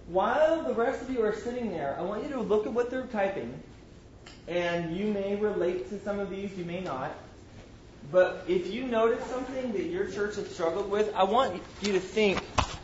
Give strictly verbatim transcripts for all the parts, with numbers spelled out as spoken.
while the rest of you are sitting there, I want you to look at what they're typing. And you may relate to some of these, you may not. But if you notice something that your church has struggled with, I want you to think.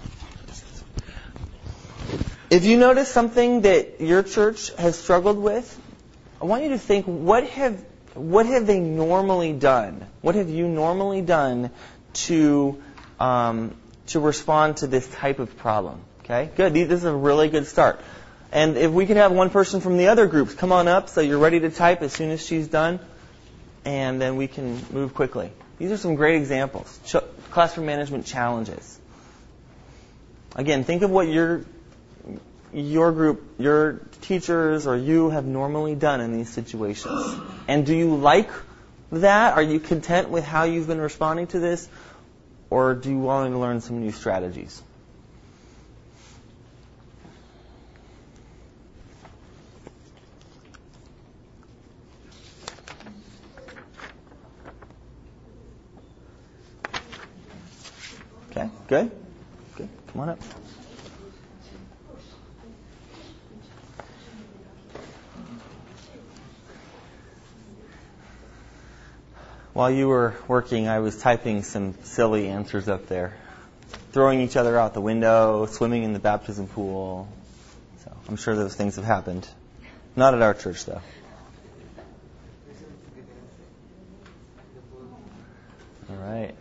If you notice something that your church has struggled with, I want you to think, what have what have they normally done? What have you normally done to um, to respond to this type of problem? Okay, good. This is a really good start. And if we can have one person from the other groups come on up so you're ready to type as soon as she's done, and then we can move quickly. These are some great examples. Ch- classroom management challenges. Again, think of what your your group, your teachers, or you have normally done in these situations. And do you like that? Are you content with how you've been responding to this? Or do you want to learn some new strategies? Okay, good. Good. Come on up. While you were working, I was typing some silly answers up there. Throwing each other out the window, swimming in the baptism pool. So I'm sure those things have happened. Not at our church, though. All right.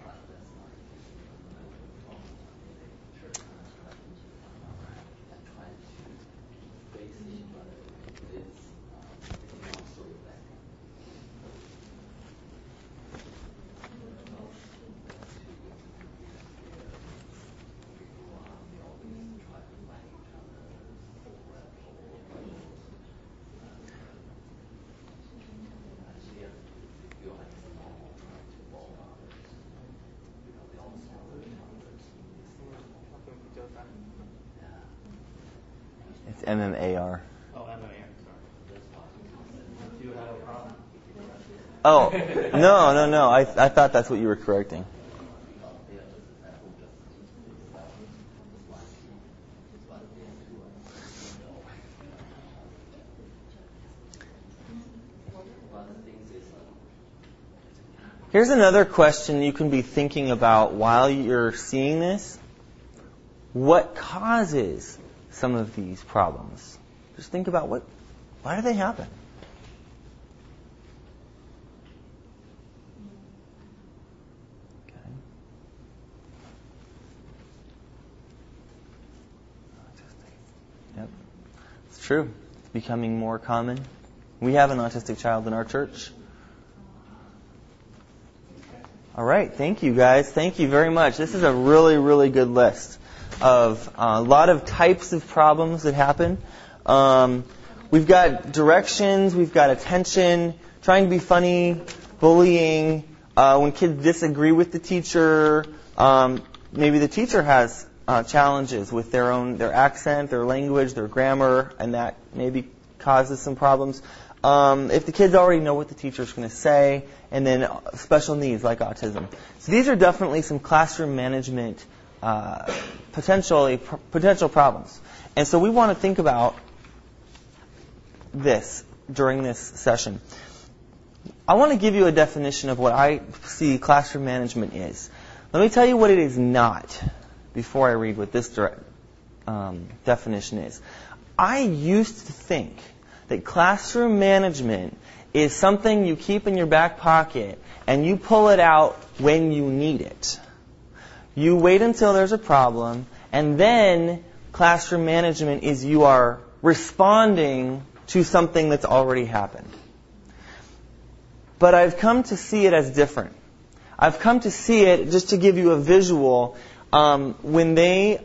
It's M M A R. Oh, M M A R, sorry. Do you have a problem? Oh, no, no, no. I I thought that's what you were correcting. Here's another question you can be thinking about while you're seeing this. What causes some of these problems? Just think about what, why do they happen? Okay. Yep, it's true. It's becoming more common. We have an autistic child in our church. All right, thank you guys. Thank you very much. This is a really, really good list of uh, a lot of types of problems that happen. Um, we've got directions, we've got attention, trying to be funny, bullying, uh, when kids disagree with the teacher, um, maybe the teacher has uh, challenges with their own, their accent, their language, their grammar, and that maybe causes some problems. Um, if the kids already know what the teacher's going to say, and then special needs like autism. So these are definitely some classroom management uh, potentially pr- potential problems. And so we want to think about this during this session. I want to give you a definition of what I see classroom management is. Let me tell you what it is not before I read what this direct, um, definition is. I used to think that classroom management is something you keep in your back pocket and you pull it out when you need it. You wait until there's a problem, and then classroom management is you are responding to something that's already happened. But I've come to see it as different. I've come to see it, just to give you a visual, um, when they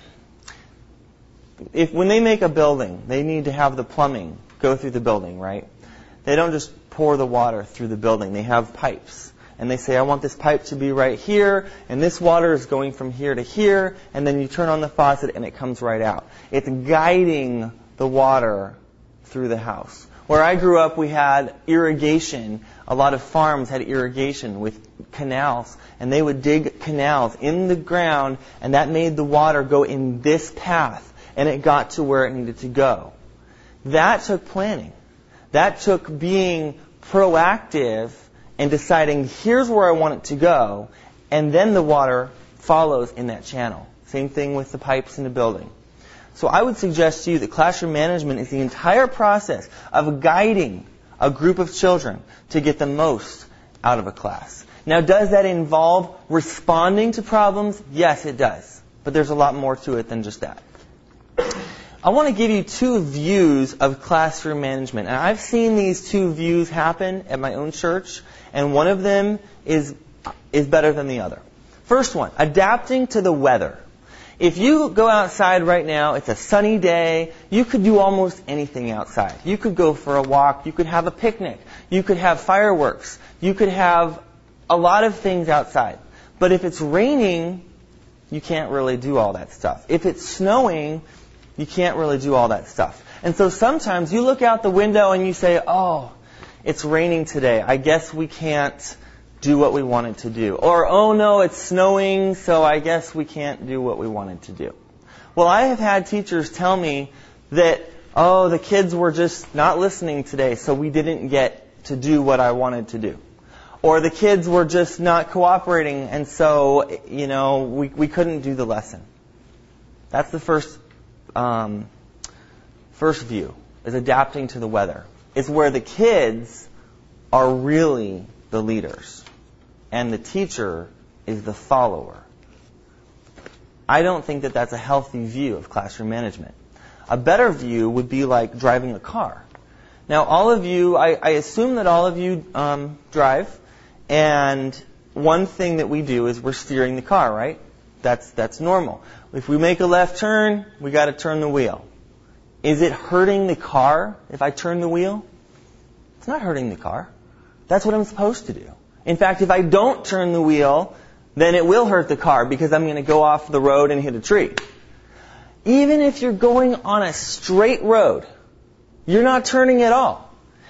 if when they make a building, they need to have the plumbing go through the building, right? They don't just pour the water through the building. They have pipes. And they say, I want this pipe to be right here, and this water is going from here to here, and then you turn on the faucet and it comes right out. It's guiding the water through the house. Where I grew up, we had irrigation. A lot of farms had irrigation with canals, and they would dig canals in the ground, and that made the water go in this path. and it got to where it needed to go. That took planning. That took being proactive and deciding, here's where I want it to go, and then the water follows in that channel. Same thing with the pipes in the building. So I would suggest to you that classroom management is the entire process of guiding a group of children to get the most out of a class. Now, does that involve responding to problems? Yes, it does. But there's a lot more to it than just that. I want to give you two views of classroom management. And I've seen these two views happen at my own church, and one of them is, is better than the other. First one, adapting to the weather. If you go outside right now, it's a sunny day, you could do almost anything outside. You could go for a walk, you could have a picnic, you could have fireworks, you could have a lot of things outside. But if it's raining, you can't really do all that stuff. If it's snowing, you can't really do all that stuff. And so sometimes you look out the window and you say, oh, it's raining today. I guess we can't do what we wanted to do. Or, oh no, it's snowing, so I guess we can't do what we wanted to do. Well, I have had teachers tell me that, oh, the kids were just not listening today, so we didn't get to do what I wanted to do. Or the kids were just not cooperating, and so, you know, we, we couldn't do the lesson. That's the first um, first view, is adapting to the weather. It's where the kids are really the leaders, and the teacher is the follower. I don't think that that's a healthy view of classroom management. A better view would be like driving a car. Now, all of you, I, I assume that all of you um, drive, and one thing that we do is we're steering the car, right? That's that's normal. If we make a left turn, we got to turn the wheel. Is it hurting the car if I turn the wheel? It's not hurting the car. That's what I'm supposed to do. In fact, if I don't turn the wheel, then it will hurt the car because I'm going to go off the road and hit a tree. Even if you're going on a straight road, you're not turning at all.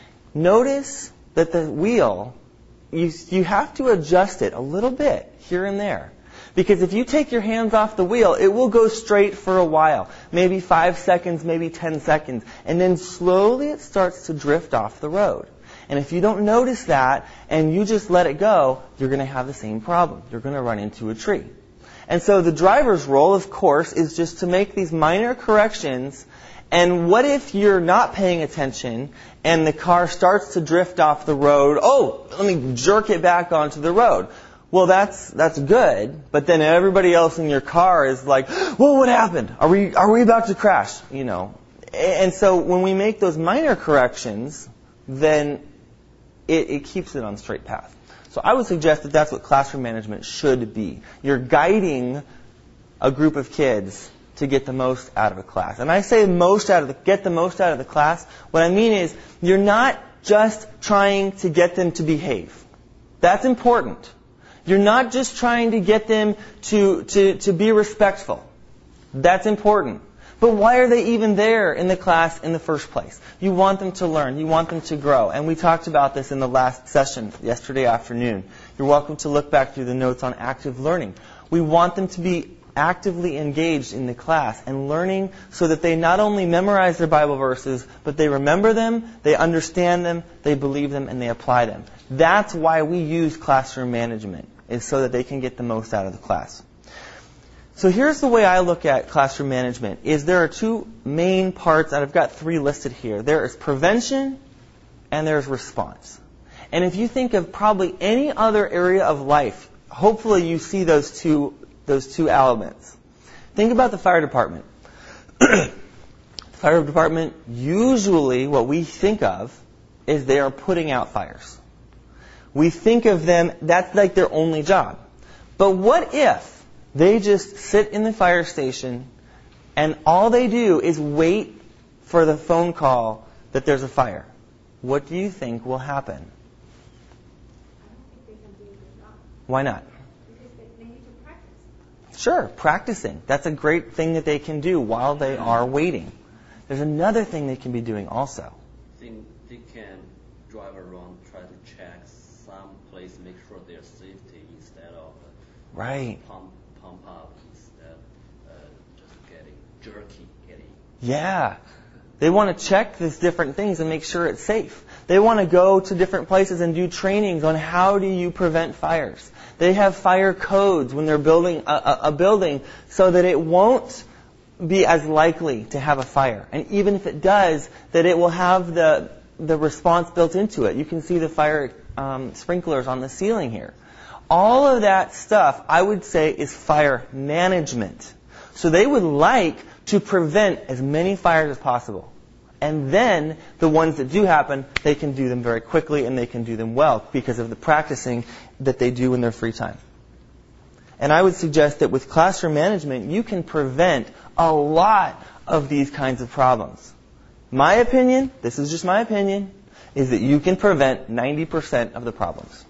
Notice that the wheel, you, you have to adjust it a little bit here and there. Because if you take your hands off the wheel, it will go straight for a while. Maybe five seconds, maybe ten seconds. And then slowly it starts to drift off the road. And if you don't notice that and you just let it go, you're going to have the same problem. You're going to run into a tree. And so the driver's role, of course, is just to make these minor corrections. And what if you're not paying attention and the car starts to drift off the road? Oh, let me jerk it back onto the road. Well, that's that's good, but then everybody else in your car is like, "Well, what happened? Are we are we about to crash?" You know. And so when we make those minor corrections, then it, it keeps it on straight path. So I would suggest that that's what classroom management should be. You're guiding a group of kids to get the most out of a class. And I say most out of the get the most out of the class. What I mean is you're not just trying to get them to behave. That's important. You're not just trying to get them to, to, to be respectful. That's important. But why are they even there in the class in the first place? You want them to learn. You want them to grow. And we talked about this in the last session yesterday afternoon. You're welcome to look back through the notes on active learning. We want them to be actively engaged in the class and learning so that they not only memorize their Bible verses, but they remember them, they understand them, they believe them, and they apply them. That's why we use classroom management, is so that they can get the most out of the class. So here's the way I look at classroom management, is there are two main parts, and I've got three listed here. There is prevention and there's response. And if you think of probably any other area of life, hopefully you see those two those two elements. Think about the fire department. The fire department, usually what we think of is they are putting out fires. We think of them, that's like their only job. But what if they just sit in the fire station and all they do is wait for the phone call that there's a fire? What do you think will happen? I don't think they can do a good job. Why not? Because they, they need to practice. Sure, practicing. That's a great thing that they can do while they are waiting. There's another thing they can be doing also. I think they can drive around, try to check some place, make sure they're safety instead of uh, Right. pump pump up instead uh, just getting jerky get in. Yeah. They want to check these different things and make sure it's safe. They want to go to different places and do trainings on how do you prevent fires. They have fire codes when they're building a, a, a building so that it won't be as likely to have a fire. And even if it does, that it will have the the response built into it. You can see the fire um, sprinklers on the ceiling here. All of that stuff, I would say, is fire management. So they would like to prevent as many fires as possible. And then the ones that do happen, they can do them very quickly and they can do them well because of the practicing that they do in their free time. And I would suggest that with classroom management, you can prevent a lot of these kinds of problems. My opinion, this is just my opinion, is that you can prevent ninety percent of the problems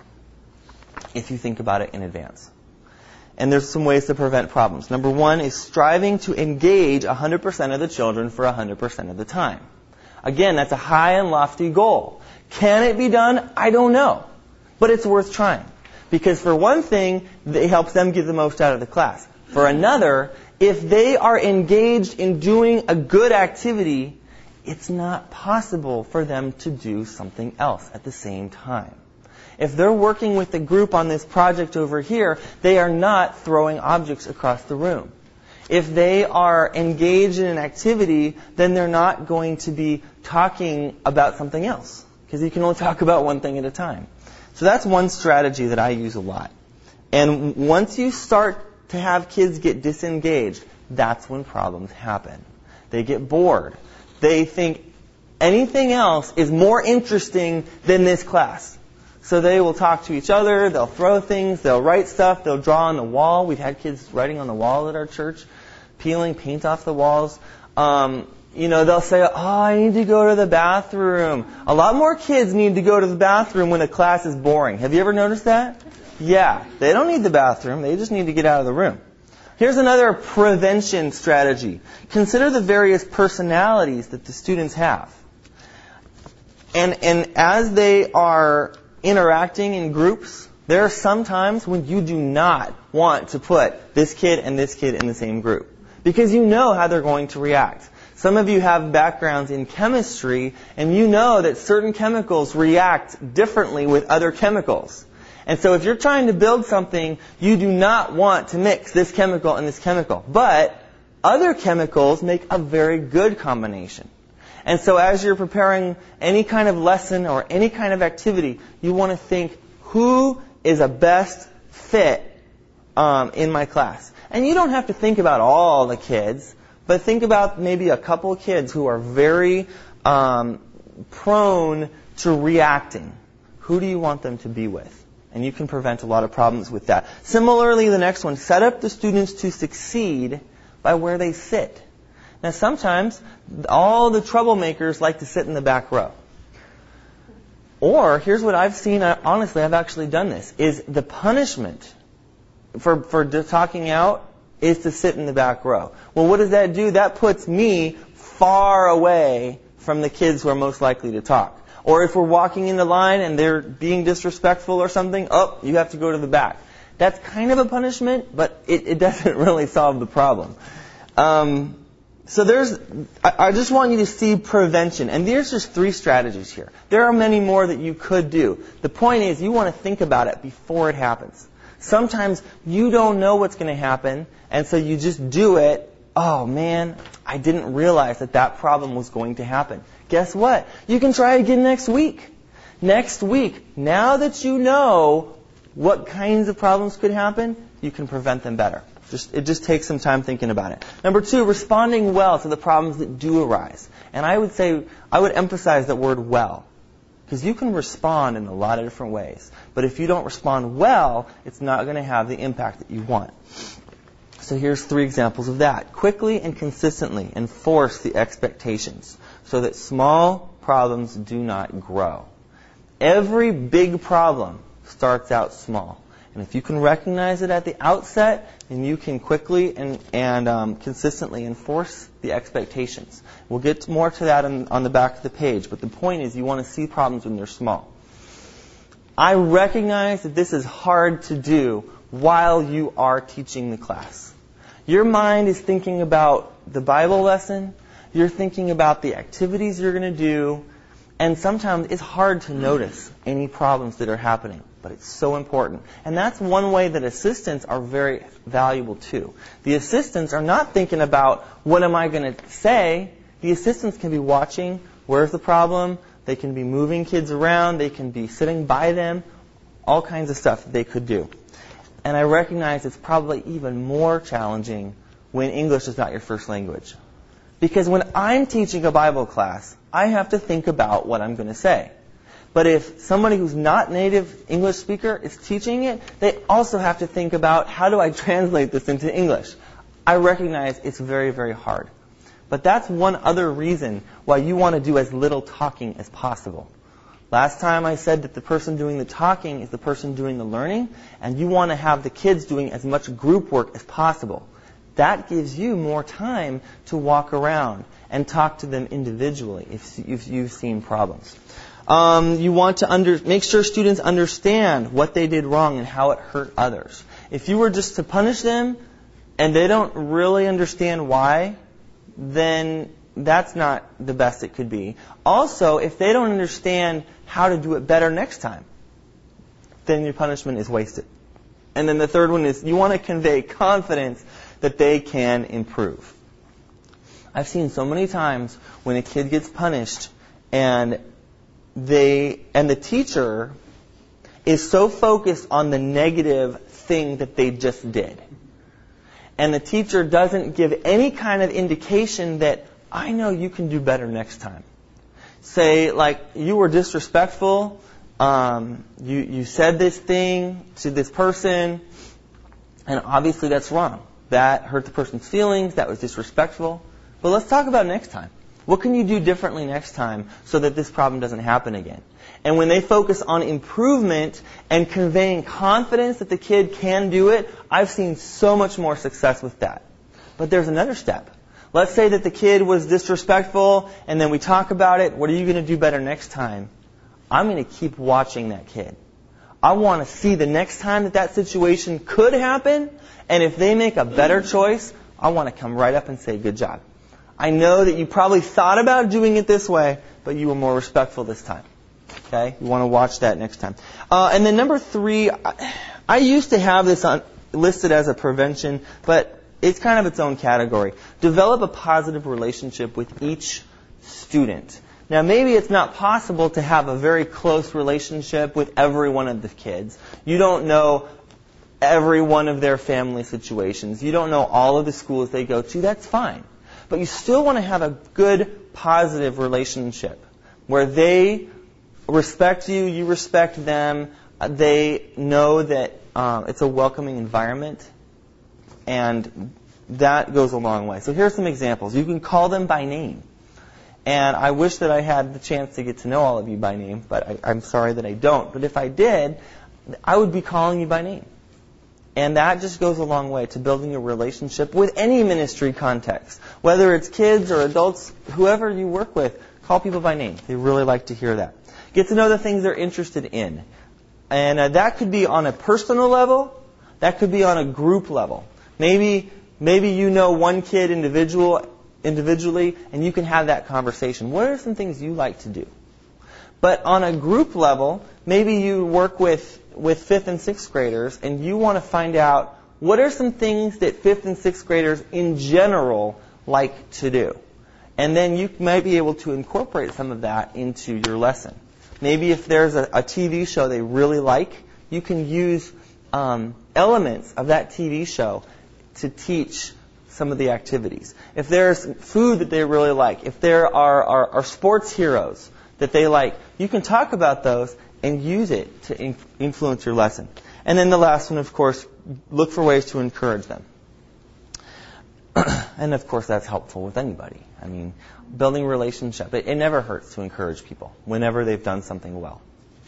if you think about it in advance. And there's some ways to prevent problems. Number one is striving to engage one hundred percent of the children for one hundred percent of the time. Again, that's a high and lofty goal. Can it be done? I don't know. But it's worth trying. Because for one thing, it helps them get the most out of the class. For another, if they are engaged in doing a good activity, it's not possible for them to do something else at the same time. If they're working with the group on this project over here, they are not throwing objects across the room. If they are engaged in an activity, then they're not going to be talking about something else, because you can only talk about one thing at a time. So that's one strategy that I use a lot. And once you start to have kids get disengaged, that's when problems happen. They get bored. They think anything else is more interesting than this class. So they will talk to each other, they'll throw things, they'll write stuff, they'll draw on the wall. We've had kids writing on the wall at our church, peeling paint off the walls. Um, you know, they'll say, oh, I need to go to the bathroom. A lot more kids need to go to the bathroom when a class is boring. Have you ever noticed that? Yeah, they don't need the bathroom, they just need to get out of the room. Here's another prevention strategy. Consider the various personalities that the students have. And, and as they are interacting in groups, there are some times when you do not want to put this kid and this kid in the same group, because you know how they're going to react. Some of you have backgrounds in chemistry, and you know that certain chemicals react differently with other chemicals. And so if you're trying to build something, you do not want to mix this chemical and this chemical. But other chemicals make a very good combination. And so as you're preparing any kind of lesson or any kind of activity, you want to think, who is a best fit um, in my class? And you don't have to think about all the kids, but think about maybe a couple of kids who are very um, prone to reacting. Who do you want them to be with? And you can prevent a lot of problems with that. Similarly, the next one, set up the students to succeed by where they sit. Now, sometimes all the troublemakers like to sit in the back row. Or, here's what I've seen, honestly, I've actually done this, is the punishment for, for talking out is to sit in the back row. Well, what does that do? That puts me far away from the kids who are most likely to talk. Or if we're walking in the line and they're being disrespectful or something, oh, you have to go to the back. That's kind of a punishment, but it, it doesn't really solve the problem. Um, so there's, I, I just want you to see prevention. And there's just three strategies here. There are many more that you could do. The point is you want to think about it before it happens. Sometimes you don't know what's going to happen, and so you just do it. Oh, man, I didn't realize that that problem was going to happen. Guess what? You can try again next week. Next week, now that you know what kinds of problems could happen, you can prevent them better. Just, it just takes some time thinking about it. Number two, responding well to the problems that do arise. And I would say, I would emphasize that word well. Because you can respond in a lot of different ways. But if you don't respond well, it's not going to have the impact that you want. So here's three examples of that. Quickly and consistently enforce the expectations so that small problems do not grow. Every big problem starts out small. And if you can recognize it at the outset, then you can quickly and, and um, consistently enforce the expectations. We'll get more to that on, on the back of the page, but the point is you want to see problems when they're small. I recognize that this is hard to do while you are teaching the class. Your mind is thinking about the Bible lesson. You're thinking about the activities you're going to do. And sometimes it's hard to notice any problems that are happening. But it's so important. And that's one way that assistants are very valuable too. The assistants are not thinking about, what am I going to say? The assistants can be watching, where's the problem? They can be moving kids around. They can be sitting by them. All kinds of stuff that they could do. And I recognize it's probably even more challenging when English is not your first language. Because when I'm teaching a Bible class, I have to think about what I'm going to say. But if somebody who's not native English speaker is teaching it, they also have to think about, how do I translate this into English? I recognize it's very, very hard. But that's one other reason why you want to do as little talking as possible. Last time I said that the person doing the talking is the person doing the learning, and you want to have the kids doing as much group work as possible. That gives you more time to walk around and talk to them individually if, if you've seen problems. Um, you want to under, make sure students understand what they did wrong and how it hurt others. If you were just to punish them and they don't really understand why, then that's not the best it could be. Also, if they don't understand how to do it better next time, then your punishment is wasted. And then the third one is you want to convey confidence that they can improve. I've seen so many times when a kid gets punished and they and the teacher is so focused on the negative thing that they just did. And the teacher doesn't give any kind of indication that, I know you can do better next time. Say, like, you were disrespectful, um, you, you said this thing to this person, and obviously that's wrong. That hurt the person's feelings, that was disrespectful. But let's talk about next time. What can you do differently next time so that this problem doesn't happen again? And when they focus on improvement and conveying confidence that the kid can do it, I've seen so much more success with that. But there's another step. Let's say that the kid was disrespectful, and then we talk about it. What are you going to do better next time? I'm going to keep watching that kid. I want to see the next time that that situation could happen, and if they make a better choice, I want to come right up and say, good job. I know that you probably thought about doing it this way, but you were more respectful this time. Okay? You want to watch that next time. Uh, and then number three, I, I used to have this on, listed as a prevention, but it's kind of its own category. Develop a positive relationship with each student. Now, maybe it's not possible to have a very close relationship with every one of the kids. You don't know every one of their family situations. You don't know all of the schools they go to. That's fine. But you still want to have a good, positive relationship where they respect you, you respect them, they know that um, it's a welcoming environment, and that goes a long way. So here's some examples. You can call them by name. And I wish that I had the chance to get to know all of you by name, but I, I'm sorry that I don't. But if I did, I would be calling you by name. And that just goes a long way to building a relationship with any ministry context. Whether it's kids or adults, whoever you work with, call people by name. They really like to hear that. Get to know the things they're interested in. And uh, that could be on a personal level. That could be on a group level. Maybe maybe you know one kid individual individually, and you can have that conversation. What are some things you like to do? But on a group level, maybe you work with with fifth and sixth graders, and you want to find out what are some things that fifth and sixth graders in general like to do. And then you might be able to incorporate some of that into your lesson. Maybe if there's a, a T V show they really like, you can use um, elements of that T V show to teach some of the activities. If there's food that they really like, if there are, are, are sports heroes that they like, you can talk about those and use it to in- influence your lesson. And then the last one, of course, look for ways to encourage them. And of course, that's helpful with anybody. I mean, building a relationship, it, it never hurts to encourage people whenever they've done something well.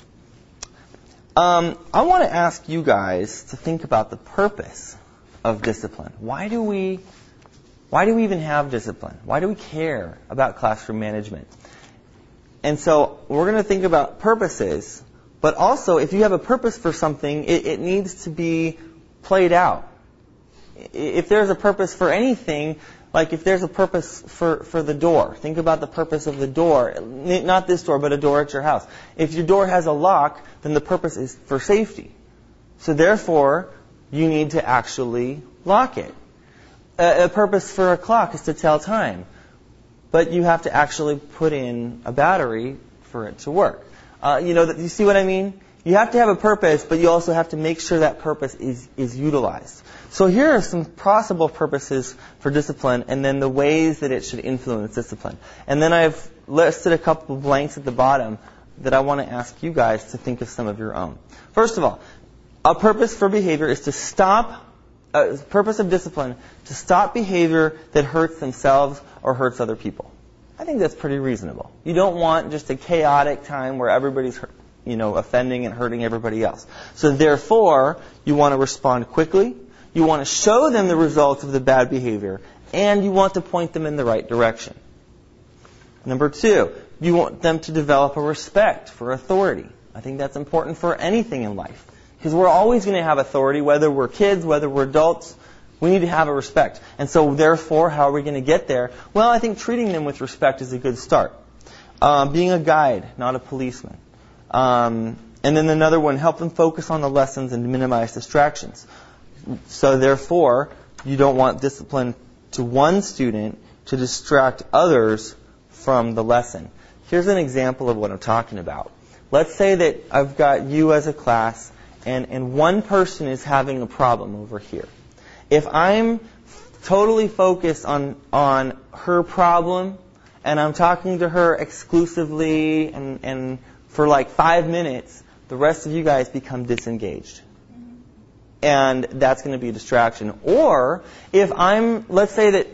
Um, I want to ask you guys to think about the purpose of discipline. Why do we, why do we even have discipline? Why do we care about classroom management? And so we're going to think about purposes, but also if you have a purpose for something, it, it needs to be played out. if there's a purpose for anything, like if there's a purpose for, for the door, think about the purpose of the door. Not this door, but a door at your house. If your door has a lock, then the purpose is for safety. So therefore, you need to actually lock it. A, a purpose for a clock is to tell time. But you have to actually put in a battery for it to work. Uh, you know, you see what I mean? You have to have a purpose, but you also have to make sure that purpose is, is utilized. So here are some possible purposes for discipline, and then the ways that it should influence discipline. And then I've listed a couple of blanks at the bottom that I want to ask you guys to think of some of your own. First of all, a purpose for behavior is to stop, a purpose of discipline, to stop behavior that hurts themselves or hurts other people. I think that's pretty reasonable. You don't want just a chaotic time where everybody's hurt, you know, offending and hurting everybody else. So therefore, you want to respond quickly. You want to show them the results of the bad behavior, and you want to point them in the right direction. Number two, you want them to develop a respect for authority. I think that's important for anything in life, because we're always going to have authority, whether we're kids, whether we're adults. We need to have a respect. And so therefore, how are we going to get there? Well, I think treating them with respect is a good start. Um, being a guide, not a policeman. Um, and then another one, help them focus on the lessons and minimize distractions. So therefore, you don't want discipline to one student to distract others from the lesson. Here's an example of what I'm talking about. Let's say that I've got you as a class, and, and one person is having a problem over here. If I'm totally focused on, on her problem, and I'm talking to her exclusively and, and for like five minutes, the rest of you guys become disengaged. And that's going to be a distraction. Or if I'm, let's say that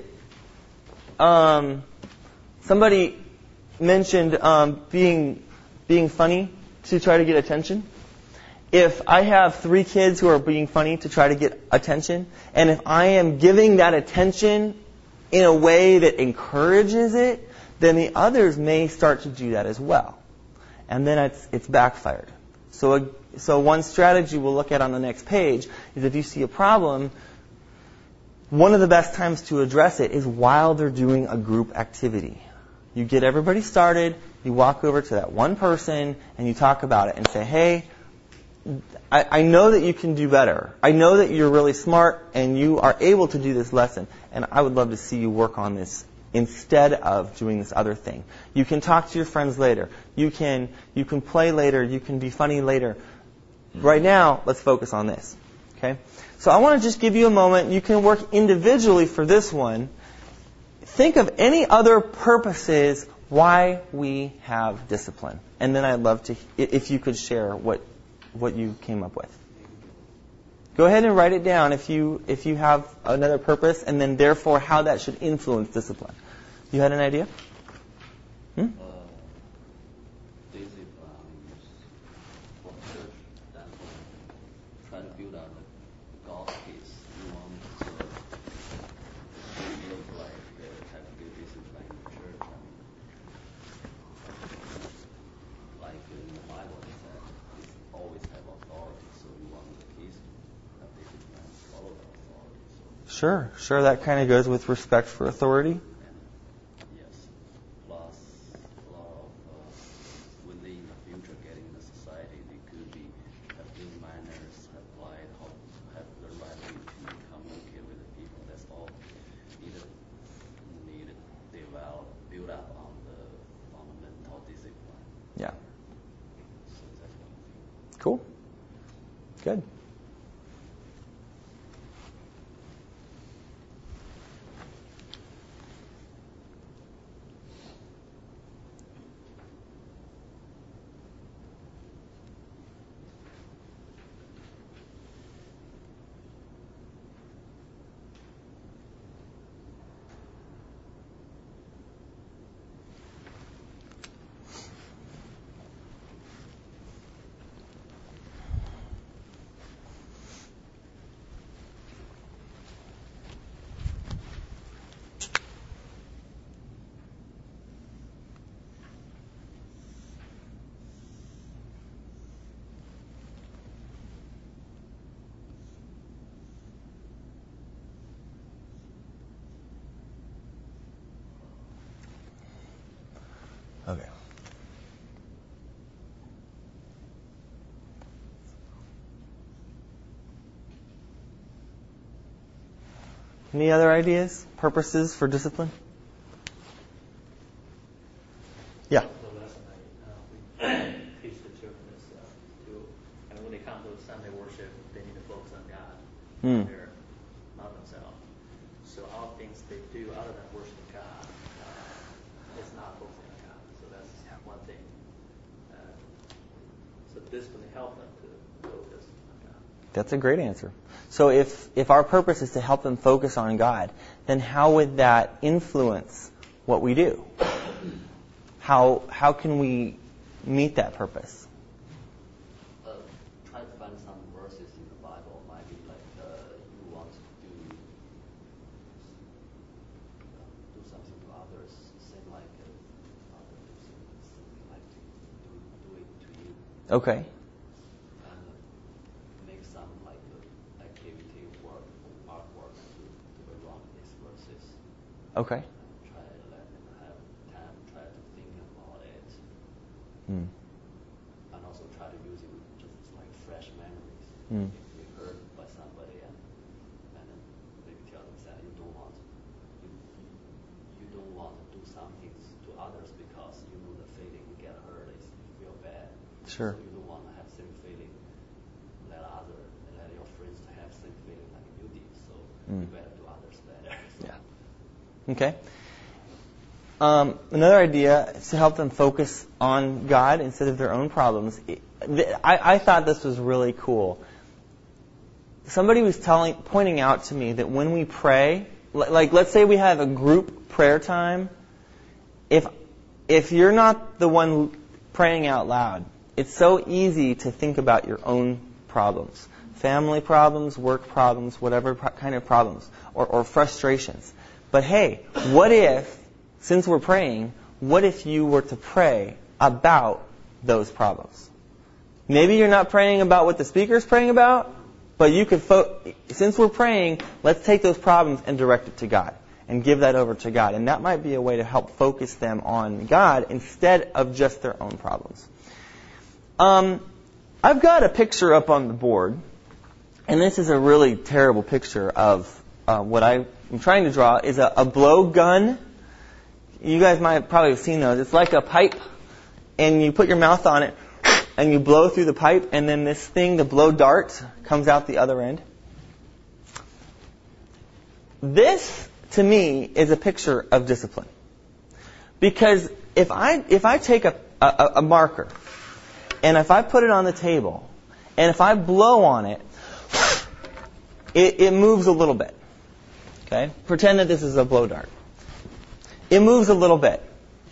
um, somebody mentioned um, being being funny to try to get attention. If I have three kids who are being funny to try to get attention, and if I am giving that attention in a way that encourages it, then the others may start to do that as well. And then it's it's backfired. So a, so one strategy we'll look at on the next page is if you see a problem, one of the best times to address it is while they're doing a group activity. You get everybody started, you walk over to that one person, and you talk about it and say, hey, I, I know that you can do better. I know that you're really smart and you are able to do this lesson, and I would love to see you work on this instead of doing this other thing. You can talk to your friends later. You can you can play later. You can be funny later. Right now, let's focus on this. Okay? So I want to just give you a moment. You can work individually for this one. Think of any other purposes why we have discipline. And then I'd love to, if you could share what what you came up with. Go ahead and write it down if you if you have another purpose, and then therefore how that should influence discipline. You had an idea? Hmm? Uh, discipline is for church that try to build out the God peace. You want to look like the type of good discipline in the church. I mean, like in the Bible, it said it's always have authority, so you want the peace. Sure, sure. That kind of goes with respect for authority. And, yes. Plus, a lot of uh, within the future, getting in the society, they could be have good manners, have right, have the right way to communicate with the people. That's all. Either need develop, build up on the fundamental discipline. Yeah. So that's one thing. Cool. Good. Okay. Any other ideas, purposes for discipline? Yeah. The lesson I uh, we teach the children is uh, to, and when they come to Sunday worship, they need to focus on God, Mm. their, not themselves. So all things they do other than worshiping God uh, is not focusing on God. So that's one thing. Uh, so discipline helps them to focus on God. That's a great answer. So if, if our purpose is to help them focus on God, then how would that influence what we do? How how can we meet that purpose? Uh, try to find some verses in the Bible. Might be like uh, you want to do uh, do something to others, same like uh, others do something like to do, do it to you, Okay. and uh, make some like uh, activity, work, artwork to to around these verses. Okay. Try to let them have time. Try to think about it. Mm. And also try to use it with just like fresh memories. Mm. If we heard by somebody and and then maybe tell them that you don't want you, you don't want to do something to others because you know the feeling you get hurt is you feel bad. Sure. So you don't want to have same feeling let other let your friends have same feeling like you did. So Mm. you better do others better. So Yeah. Okay. Um, another idea is to help them focus on God instead of their own problems. I, I thought this was really cool. Somebody was telling, pointing out to me that when we pray, like let's say we have a group prayer time, if if you're not the one praying out loud, it's so easy to think about your own problems, family problems, work problems, whatever pro- kind of problems, or, or frustrations. But hey, what if, since we're praying, what if you were to pray about those problems? Maybe you're not praying about what the speaker's praying about, but you could, fo- since we're praying, let's take those problems and direct it to God and give that over to God. And that might be a way to help focus them on God instead of just their own problems. Um, I've got a picture up on the board, and this is a really terrible picture of uh, what I am trying to draw is a, a blow gun. You guys might have probably seen those. It's like a pipe, and you put your mouth on it, and you blow through the pipe, and then this thing, the blow dart, comes out the other end. This, to me, is a picture of discipline. Because if I if I take a, a, a marker, and if I put it on the table, and if I blow on it, it, it moves a little bit. Okay? Pretend that this is a blow dart. It moves a little bit.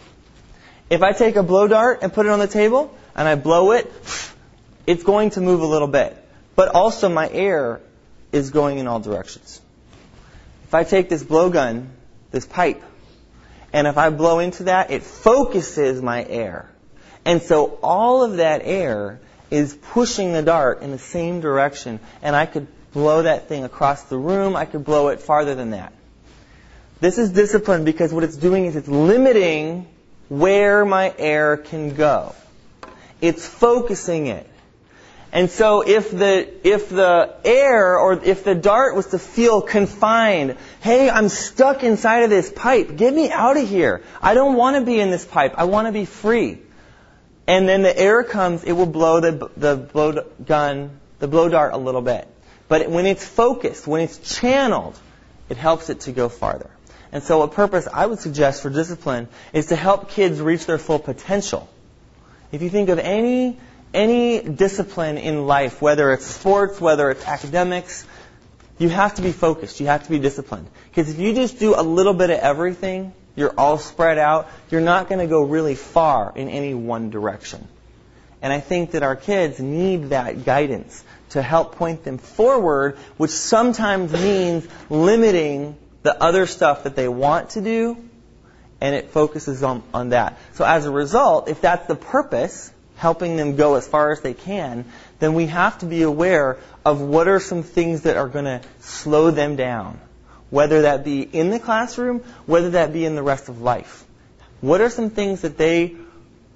If I take a blow dart and put it on the table, and I blow it, it's going to move a little bit. But also my air is going in all directions. If I take this blowgun, this pipe, and if I blow into that, it focuses my air. And so all of that air is pushing the dart in the same direction, and I could blow that thing across the room. I could blow it farther than that. This is discipline because what it's doing is it's limiting where my air can go. It's focusing it. And so if the if the air or if the dart was to feel confined, hey, I'm stuck inside of this pipe. Get me out of here. I don't want to be in this pipe. I want to be free. And then the air comes, it will blow the the blow gun, the blow dart a little bit. But when it's focused, when it's channeled, it helps it to go farther. And so a purpose I would suggest for discipline is to help kids reach their full potential. If you think of any any discipline in life, whether it's sports, whether it's academics, you have to be focused. You have to be disciplined. Because if you just do a little bit of everything, you're all spread out, you're not going to go really far in any one direction. And I think that our kids need that guidance to help point them forward, which sometimes means limiting the other stuff that they want to do, and it focuses on, on that. So as a result, if that's the purpose, helping them go as far as they can, then we have to be aware of what are some things that are going to slow them down, whether that be in the classroom, whether that be in the rest of life. What are some things that they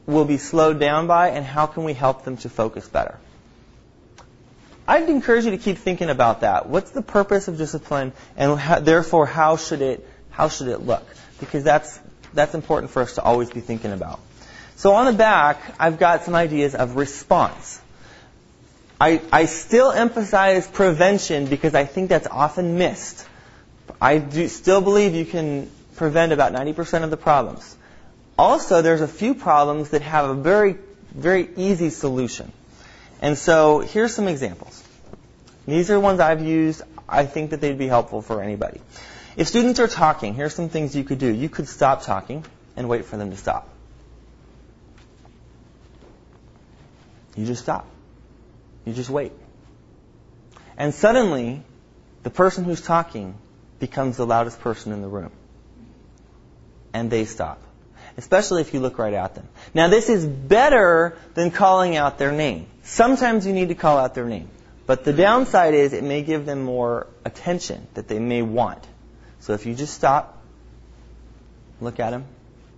will be slowed down by, and how can we help them to focus better? I'd encourage you to keep thinking about that. What's the purpose of discipline, and how, therefore how should it how should it look? Because that's that's important for us to always be thinking about. So on the back, I've got some ideas of response. I, I still emphasize prevention because I think that's often missed. I do still believe you can prevent about ninety percent of the problems. Also, there's a few problems that have a very, very easy solution. And so here's some examples. These are ones I've used. I think that they'd be helpful for anybody. If students are talking, here's some things you could do. You could stop talking and wait for them to stop. You just stop. You just wait. And suddenly, the person who's talking becomes the loudest person in the room. And they stop. Especially if you look right at them. Now, this is better than calling out their name. Sometimes you need to call out their name. But the downside is it may give them more attention that they may want. So if you just stop, look at them,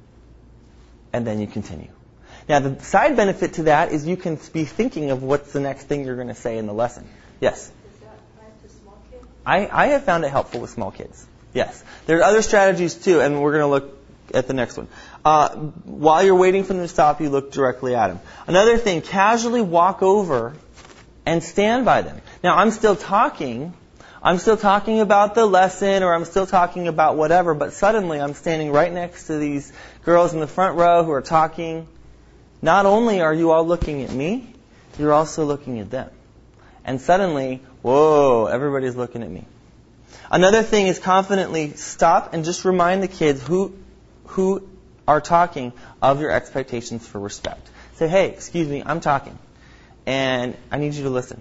and then you continue. Now, the side benefit to that is you can be thinking of what's the next thing you're going to say in the lesson. Yes? Does that apply to small kids? I, I have found it helpful with small kids. Yes. There are other strategies, too, and we're going to look at the next one. Uh, while you're waiting for them to stop, you look directly at them. Another thing, casually walk over and stand by them. Now, I'm still talking. I'm still talking about the lesson, or I'm still talking about whatever, but suddenly I'm standing right next to these girls in the front row who are talking. Not only are you all looking at me, you're also looking at them. And suddenly, whoa, everybody's looking at me. Another thing is confidently stop and just remind the kids who who are talking of your expectations for respect. Say, hey, excuse me, I'm talking, and I need you to listen.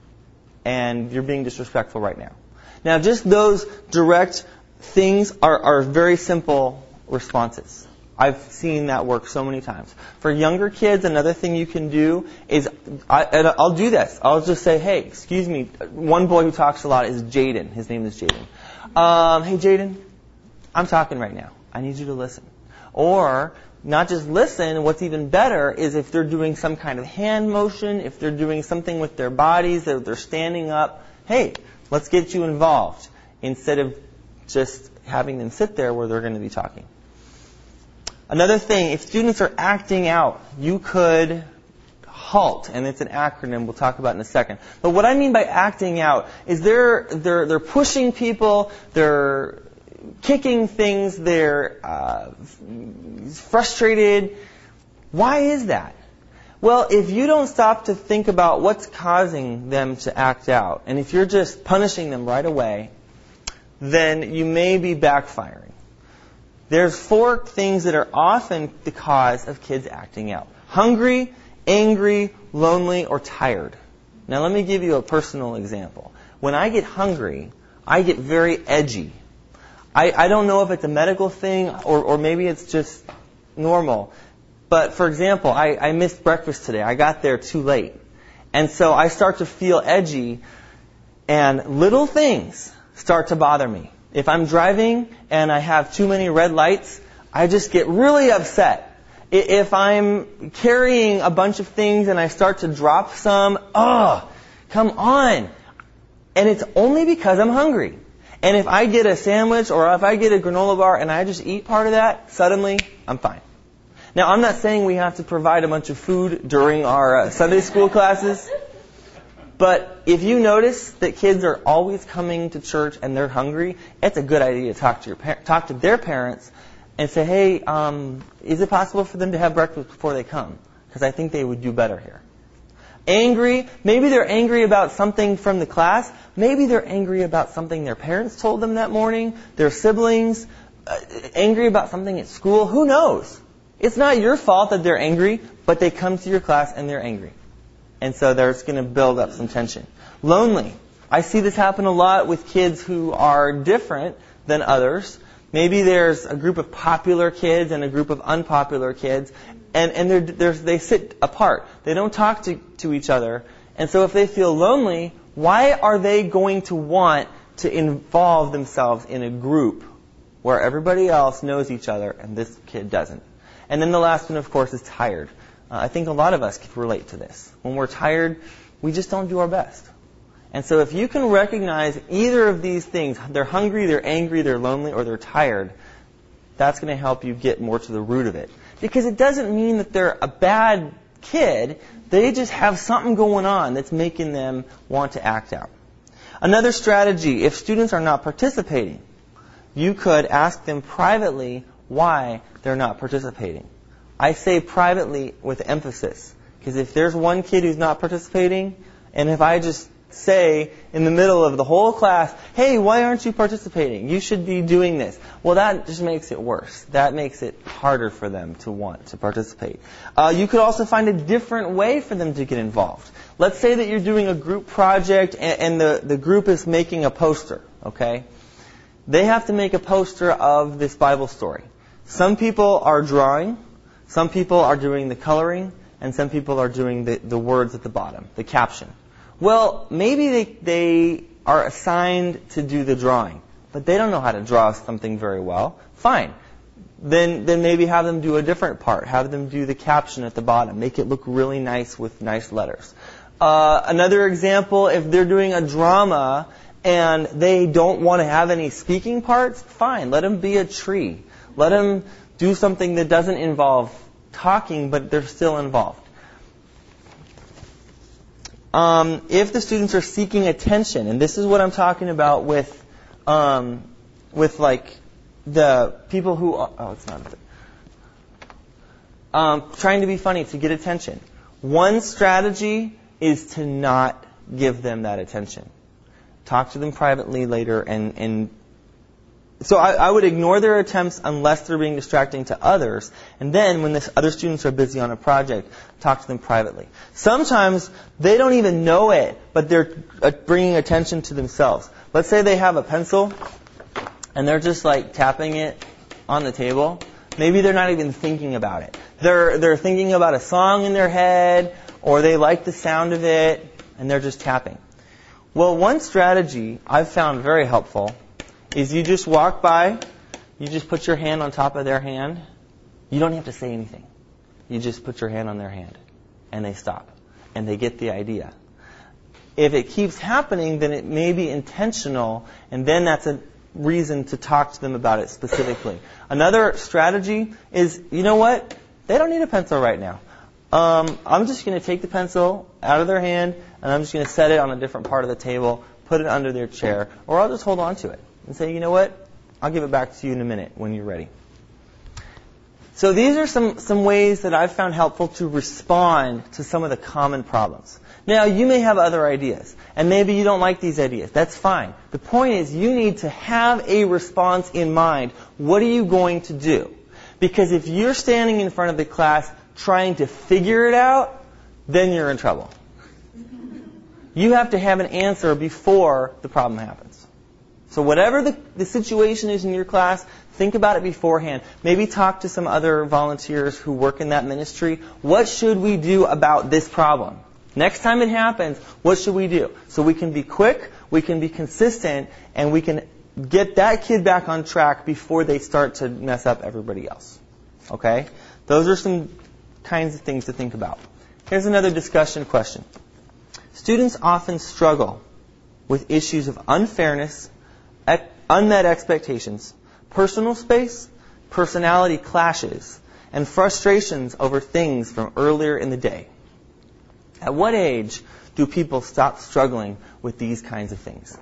And you're being disrespectful right now. Now, just those direct things are, are very simple responses. I've seen that work so many times. For younger kids, another thing you can do is, I, and I'll do this. I'll just say, hey, excuse me. One boy who talks a lot is Jaden. His name is Jaden. Um, hey, Jaden, I'm talking right now. I need you to listen. Or, not just listen, what's even better is if they're doing some kind of hand motion, if they're doing something with their bodies, if they're standing up, hey, let's get you involved, instead of just having them sit there where they're going to be talking. Another thing, if students are acting out, you could HALT, and it's an acronym we'll talk about in a second. But what I mean by acting out is they're they're they're pushing people, they're kicking things, they're uh, frustrated. Why is that? Well, if you don't stop to think about what's causing them to act out, and if you're just punishing them right away, then you may be backfiring. There's four things that are often the cause of kids acting out. Hungry, angry, lonely, or tired. Now let me give you a personal example. When I get hungry, I get very edgy. I, I don't know if it's a medical thing or, or maybe it's just normal. But for example, I, I missed breakfast today. I got there too late. And so I start to feel edgy, and little things start to bother me. If I'm driving and I have too many red lights, I just get really upset. If I'm carrying a bunch of things and I start to drop some, oh, come on. And it's only because I'm hungry. And if I get a sandwich or if I get a granola bar and I just eat part of that, suddenly I'm fine. Now, I'm not saying we have to provide a bunch of food during our uh, Sunday school classes. But if you notice that kids are always coming to church and they're hungry, it's a good idea to talk to your par- talk to their parents and say, hey, um, is it possible for them to have breakfast before they come? Because I think they would do better here. Angry, maybe they're angry about something from the class. Maybe they're angry about something their parents told them that morning, their siblings, uh, angry about something at school. Who knows? It's not your fault that they're angry, but they come to your class and they're angry. And so there's going to build up some tension. Lonely. I see this happen a lot with kids who are different than others. Maybe there's a group of popular kids and a group of unpopular kids, and, and they're, they're, they sit apart. They don't talk to, to each other. And so if they feel lonely, why are they going to want to involve themselves in a group where everybody else knows each other and this kid doesn't? And then the last one, of course, is tired. Uh, I think a lot of us can relate to this. When we're tired, we just don't do our best. And so if you can recognize either of these things, they're hungry, they're angry, they're lonely, or they're tired, that's going to help you get more to the root of it. Because it doesn't mean that they're a bad kid. They just have something going on that's making them want to act out. Another strategy, if students are not participating, you could ask them privately why they're not participating. I say privately with emphasis, because if there's one kid who's not participating, and if I just say in the middle of the whole class, hey, why aren't you participating? You should be doing this. Well, that just makes it worse. That makes it harder for them to want to participate. Uh, you could also find a different way for them to get involved. Let's say that you're doing a group project and, and the, the group is making a poster, okay? They have to make a poster of this Bible story. Some people are drawing, some people are doing the coloring, and some people are doing the, the words at the bottom, the caption. Well, maybe they, they are assigned to do the drawing, but they don't know how to draw something very well. Fine. Then, then maybe have them do a different part. Have them do the caption at the bottom. Make it look really nice with nice letters. Uh, another example, if they're doing a drama and they don't want to have any speaking parts, fine. Let them be a tree. Let them do something that doesn't involve talking, but they're still involved. Um, if the students are seeking attention, and this is what I'm talking about with, um, with like the people who are, oh, it's not, um, trying to be funny to get attention. One strategy is to not give them that attention. Talk to them privately later, and, and so I, I would ignore their attempts unless they're being distracting to others. And then when the other students are busy on a project, talk to them privately. Sometimes they don't even know it, but they're bringing attention to themselves. Let's say they have a pencil and they're just like tapping it on the table. Maybe they're not even thinking about it. They're, they're thinking about a song in their head, or they like the sound of it, and they're just tapping. Well, one strategy I've found very helpful is you just walk by, you just put your hand on top of their hand. You don't have to say anything. You just put your hand on their hand, and they stop, and they get the idea. If it keeps happening, then it may be intentional, and then that's a reason to talk to them about it specifically. Another strategy is, you know what? They don't need a pencil right now. Um, I'm just going to take the pencil out of their hand, and I'm just going to set it on a different part of the table, put it under their chair, or I'll just hold on to it and say, you know what? I'll give it back to you in a minute when you're ready. So these are some, some ways that I've found helpful to respond to some of the common problems. Now, you may have other ideas, and maybe you don't like these ideas. That's fine. The point is, you need to have a response in mind. What are you going to do? Because if you're standing in front of the class trying to figure it out, then you're in trouble. You have to have an answer before the problem happens. So whatever the, the situation is in your class, think about it beforehand. Maybe talk to some other volunteers who work in that ministry. What should we do about this problem? Next time it happens, what should we do? So we can be quick, we can be consistent, and we can get that kid back on track before they start to mess up everybody else. Okay? Those are some kinds of things to think about. Here's another discussion question. Students often struggle with issues of unfairness, unmet expectations, personal space, personality clashes, and frustrations over things from earlier in the day. At what age do people stop struggling with these kinds of things?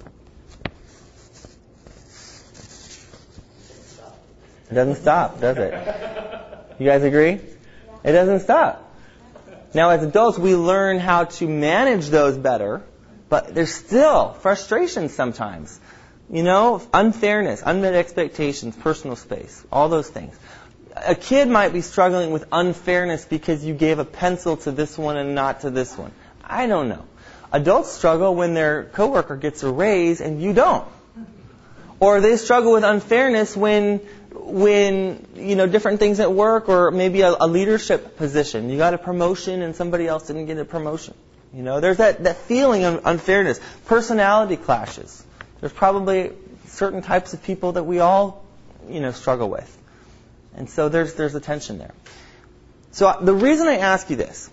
It doesn't stop, does it? You guys agree? It doesn't stop. Now, as adults, we learn how to manage those better, but there's still frustrations sometimes. You know, unfairness, unmet expectations, personal space, all those things. A kid might be struggling with unfairness because you gave a pencil to this one and not to this one. I don't know. Adults struggle when their coworker gets a raise and you don't. Or they struggle with unfairness when, when you know, different things at work, or maybe a, a leadership position. You got a promotion and somebody else didn't get a promotion. You know, there's that, that feeling of unfairness. Personality clashes. There's probably certain types of people that we all, you know, struggle with. And so there's there's a tension there. So the reason I ask you this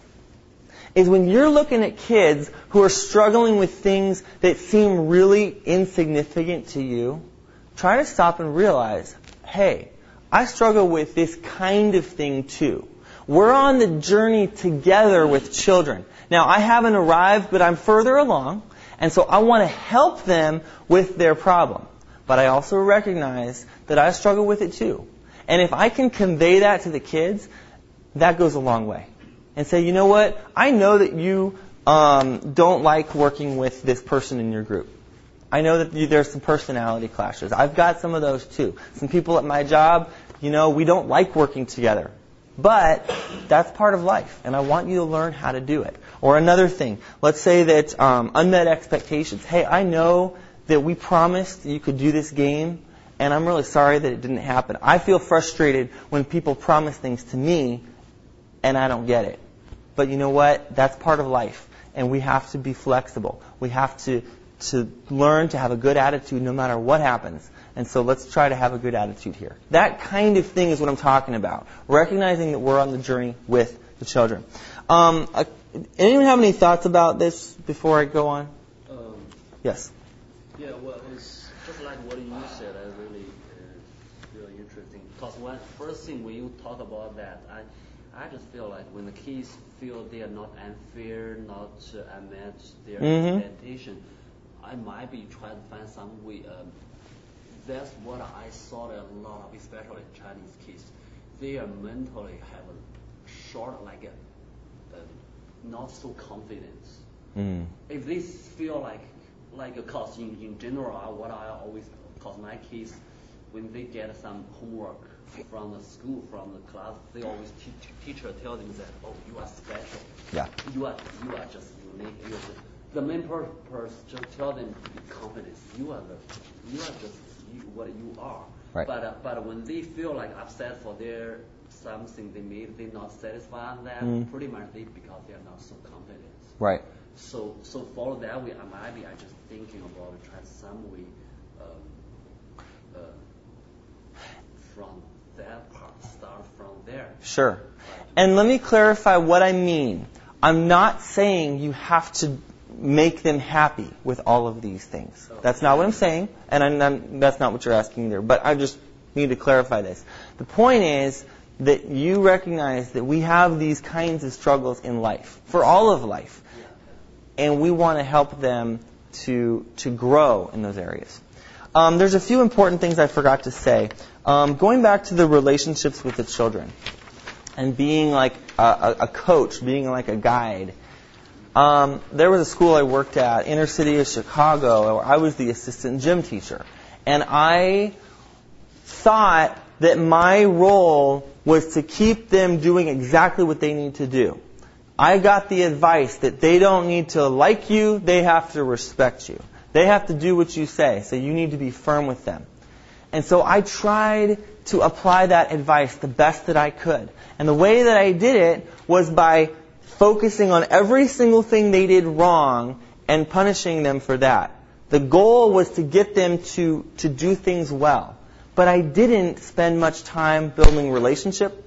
is when you're looking at kids who are struggling with things that seem really insignificant to you, try to stop and realize, hey, I struggle with this kind of thing too. We're on the journey together with children. Now, I haven't arrived, but I'm further along, and so I want to help them with their problem. But I also recognize that I struggle with it too. And if I can convey that to the kids, that goes a long way. And say, you know what? I know that you um, don't like working with this person in your group. I know that you, there's some personality clashes. I've got some of those too. Some people at my job, you know, we don't like working together. But that's part of life, and I want you to learn how to do it. Or another thing, let's say that um, unmet expectations. Hey, I know that we promised you could do this game, and I'm really sorry that it didn't happen. I feel frustrated when people promise things to me, and I don't get it. But you know what? That's part of life, and we have to be flexible. We have to, to learn to have a good attitude no matter what happens. And so let's try to have a good attitude here. That kind of thing is what I'm talking about. Recognizing that we're on the journey with the children. Um, uh, anyone have any thoughts about this before I go on? Um, yes. Yeah, well, it's just like what you said. I really uh, feel interesting. Because when first thing when you talk about that, I I just feel like when the kids feel they are not unfair, not uh, unmet their Mm-hmm. expectation, I might be trying to find some way. Um, that's what I saw that a lot of, especially Chinese kids. They are mentally have a short, like a, a not so confident. Mm. If they feel like, like, cause in, in general, I- what I always, cause my kids, when they get some homework from the school, from the class, they always teach, teacher tell them that, oh, you are special. Yeah. You are, you are just unique. You are just, the main purpose just tell them to be confident. You are the, you are just you, what you are. Right. But uh, but when they feel like upset for their something they made, they're not satisfied with that. Mm. Pretty much they because they are not so confident. Right. So so for that way, I might be I just thinking about try some way um, uh, from that part, start from there. Sure. And let me clarify what I mean. I'm not saying you have to make them happy with all of these things. That's not what I'm saying, and I'm, I'm, that's not what you're asking either. But I just need to clarify this. The point is that you recognize that we have these kinds of struggles in life, for all of life, and we want to help them to to grow in those areas. Um, there's a few important things I forgot to say. Um, going back to the relationships with the children and being like a, a coach, being like a guide. Um, there was a school I worked at, inner city of Chicago, where I was the assistant gym teacher. And I thought that my role was to keep them doing exactly what they need to do. I got the advice that they don't need to like you, they have to respect you. They have to do what you say, so you need to be firm with them. And so I tried to apply that advice the best that I could. And the way that I did it was by focusing on every single thing they did wrong and punishing them for that. The goal was to get them to, to do things well. But I didn't spend much time building relationship.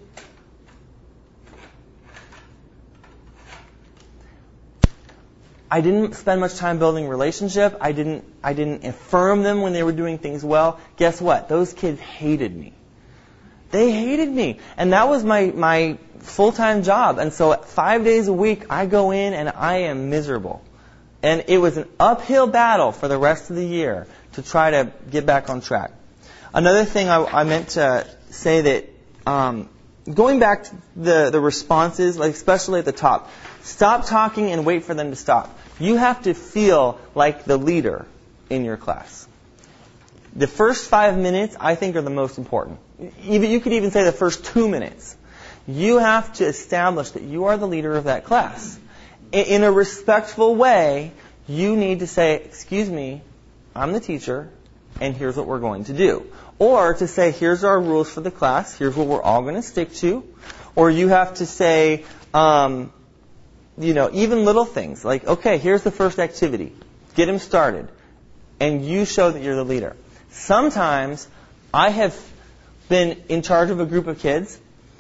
I didn't spend much time building relationship. I didn't I didn't affirm them when they were doing things well. Guess what? Those kids hated me. They hated me. And that was my, my full-time job. And so five days a week, I go in and I am miserable. And it was an uphill battle for the rest of the year to try to get back on track. Another thing I, I meant to say that um, going back to the, the responses, like especially at the top, stop talking and wait for them to stop. You have to feel like the leader in your class. The first five minutes, I think, are the most important. Even, you could even say the first two minutes. You have to establish that you are the leader of that class. In, in a respectful way, you need to say, excuse me, I'm the teacher, and here's what we're going to do. Or to say, here's our rules for the class, here's what we're all going to stick to. Or you have to say, um, you know, even little things, like, okay, here's the first activity. Get them started. And you show that you're the leader. Sometimes I have been in charge of a group of kids,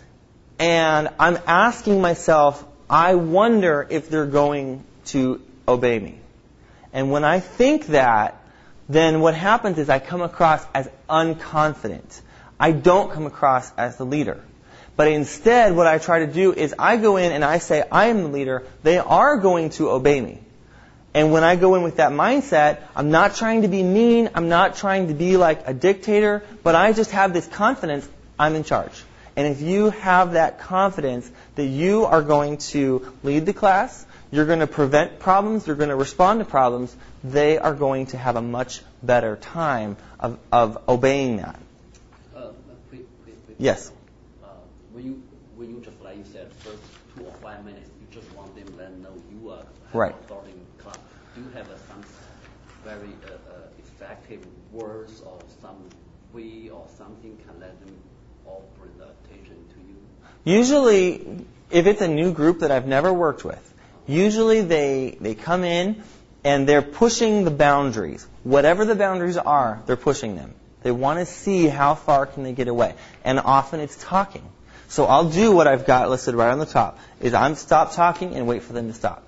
and I'm asking myself, I wonder if they're going to obey me. And when I think that, then what happens is I come across as unconfident. I don't come across as the leader. But instead, what I try to do is I go in and I say, I am the leader. They are going to obey me. And when I go in with that mindset, I'm not trying to be mean. I'm not trying to be like a dictator. But I just have this confidence, I'm in charge. And if you have that confidence that you are going to lead the class, you're going to prevent problems, you're going to respond to problems, they are going to have a much better time of, of obeying that. Uh, quick, quick, quick. Yes. Uh, when you when you just like you said, first two or five minutes, you just want them to let them know you are right. authority in class. Do you have uh, some very uh, uh, effective words or some way or something can let them all bring the attention to you? Usually, if it's a new group that I've never worked with, usually they they come in and they're pushing the boundaries. Whatever the boundaries are, they're pushing them. They want to see how far can they get away. And often it's talking. So I'll do what I've got listed right on the top, is I'm stop talking and wait for them to stop.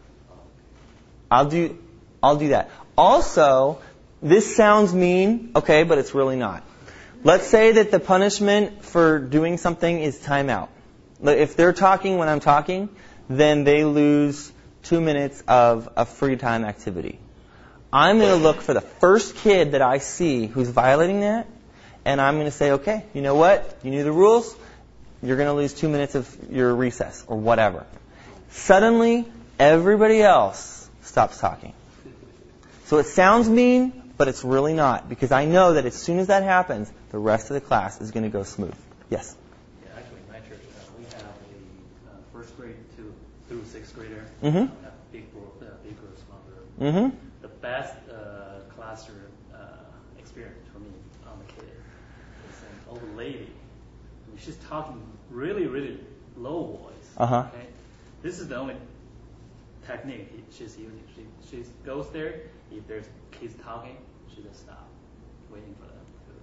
I'll do I'll do that. Also, this sounds mean, okay, but it's really not. Let's say that the punishment for doing something is timeout. If they're talking when I'm talking, then they lose two minutes of a free time activity. I'm going to look for the first kid that I see who's violating that, and I'm going to say, okay, you know what? You knew the rules. You're going to lose two minutes of your recess or whatever. Suddenly, everybody else stops talking. So it sounds mean, but it's really not, because I know that as soon as that happens, the rest of the class is going to go smooth. Yes? Yeah, actually, in my church, uh, we have a uh, first grade to through sixth grader. Mm-hmm. Uh, have big, group, uh, big groups, small group. Mm-hmm. The best uh, classroom uh, experience for me on the kid is an old lady. I mean, she's talking really, really low voice. Uh-huh. Okay? This is the only technique she's using. She she goes there. If there's kids talking, she just stop, waiting for them.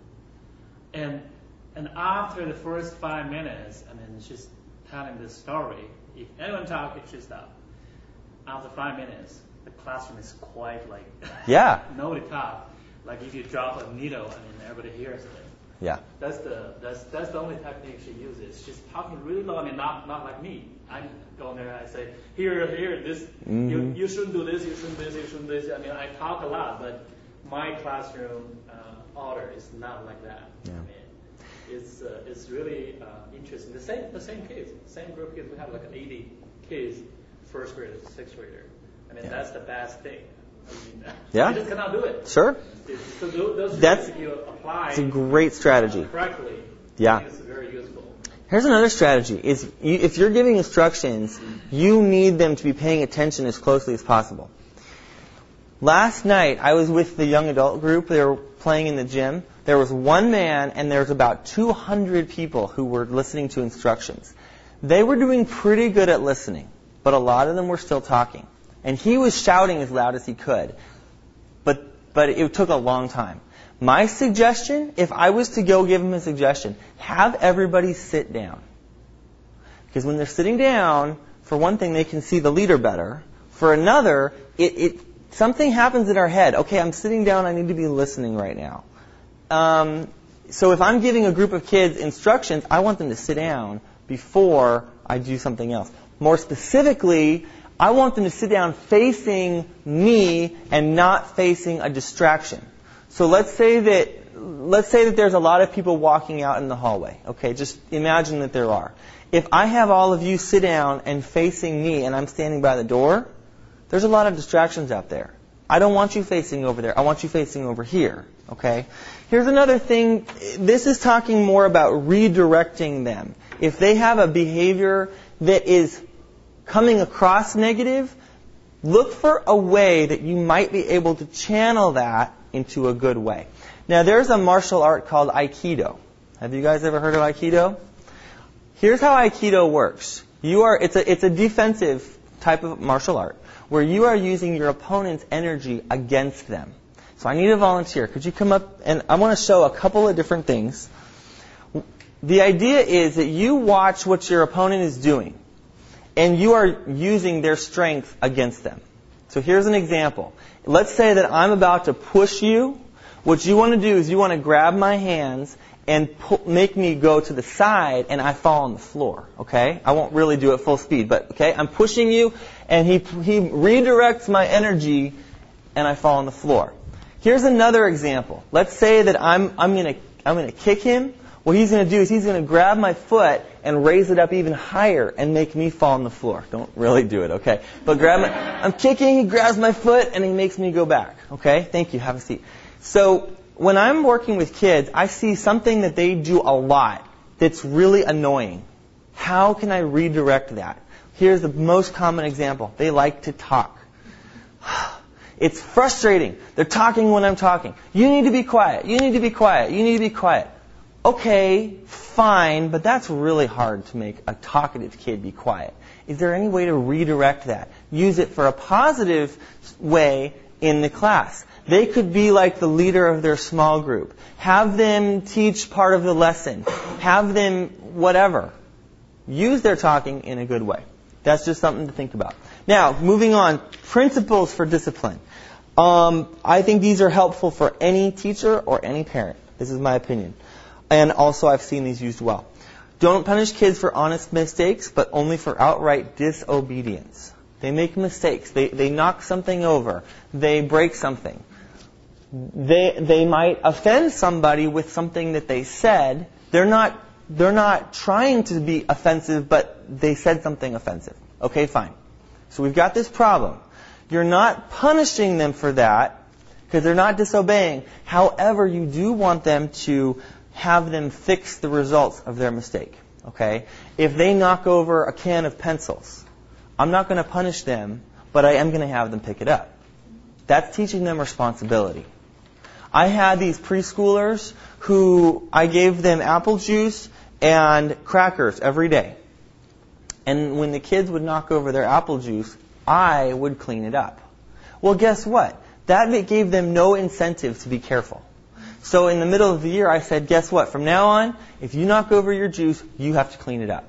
And and after the first five minutes, I mean, she's telling this story. If anyone talks, she stop. After five minutes, the classroom is quite like Yeah. nobody talk. Like if you drop a needle, I mean, everybody hears it. Yeah. That's the that's that's the only technique she uses. She's talking really low. I mean, not not like me. I go in there. I say, here, here, this. Mm-hmm. You you shouldn't do this. You shouldn't do this. You shouldn't do this. I mean, I talk a lot, but my classroom uh, order is not like that. Yeah. I mean, it's uh, it's really uh, interesting. The same the same kids, same group of kids. We have like eighty kids, first grader, sixth grader. I mean, Yeah. that's the best thing. I mean, Yeah. you just cannot do it. Sure. It's, so those, those That's- if you apply It's a great strategy. correctly, Yeah. I think it's very useful. Here's another strategy. Is you, if you're giving instructions, you need them to be paying attention as closely as possible. Last night, I was with the young adult group. They were playing in the gym. There was one man, and there was about two hundred people who were listening to instructions. They were doing pretty good at listening, but a lot of them were still talking. And he was shouting as loud as he could. But but it took a long time. My suggestion, if I was to go give him a suggestion, have everybody sit down. Because when they're sitting down, for one thing, they can see the leader better. For another, it, it something happens in our head. Okay, I'm sitting down, I need to be listening right now. Um, so if I'm giving a group of kids instructions, I want them to sit down before I do something else. More specifically, I want them to sit down facing me and not facing a distraction. So let's say that let's say that there's a lot of people walking out in the hallway. Okay, just imagine that there are. If I have all of you sit down and facing me and I'm standing by the door, there's a lot of distractions out there. I don't want you facing over there. I want you facing over here. Okay? Here's another thing. This is talking more about redirecting them. If they have a behavior that is coming across negative, look for a way that you might be able to channel that into a good way. Now, there's a martial art called Aikido. Have you guys ever heard of Aikido? Here's how Aikido works. You are it's a it's a defensive type of martial art where you are using your opponent's energy against them. So I need a volunteer. Could you come up and I want to show a couple of different things. the idea is that you watch what your opponent is doing, and you are using their strength against them. So here's an example. Let's say that I'm about to push you. What you want to do is you want to grab my hands and pull, make me go to the side, and I fall on the floor. Okay? I won't really do it full speed, but okay, I'm pushing you, and he he redirects my energy, and I fall on the floor. Here's another example. Let's say that I'm I'm gonna I'm gonna kick him. What he's going to do is he's going to grab my foot and raise it up even higher and make me fall on the floor. Don't really do it, okay? But grab my, I'm kicking, he grabs my foot, and he makes me go back. Okay? Thank you. Have a seat. So when I'm working with kids, I see something that they do a lot that's really annoying. How can I redirect that? Here's the most common example. They like to talk. It's frustrating. They're talking when I'm talking. You need to be quiet. You need to be quiet. You need to be quiet. Okay, fine, but that's really hard to make a talkative kid be quiet. Is there any way to redirect that? Use it for a positive way in the class. They could be like the leader of their small group. Have them teach part of the lesson. Have them whatever. Use their talking in a good way. That's just something to think about. Now, moving on, principles for discipline. Um, I think these are helpful for any teacher or any parent. This is my opinion. And also I've seen these used well. Don't punish kids for honest mistakes, but only for outright disobedience. They make mistakes. They they knock something over. They break something. They they might offend somebody with something that they said. They're not they're not trying to be offensive, but they said something offensive. Okay, fine. So we've got this problem. You're not punishing them for that because they're not disobeying. However, you do want them to have them fix the results of their mistake. Okay? If they knock over a can of pencils, I'm not going to punish them, but I am going to have them pick it up. That's teaching them responsibility. I had these preschoolers who I gave them apple juice and crackers every day. And when the kids would knock over their apple juice, I would clean it up. Well, guess what? That gave them no incentive to be careful. So in the middle of the year, I said, guess what? From now on, if you knock over your juice, you have to clean it up.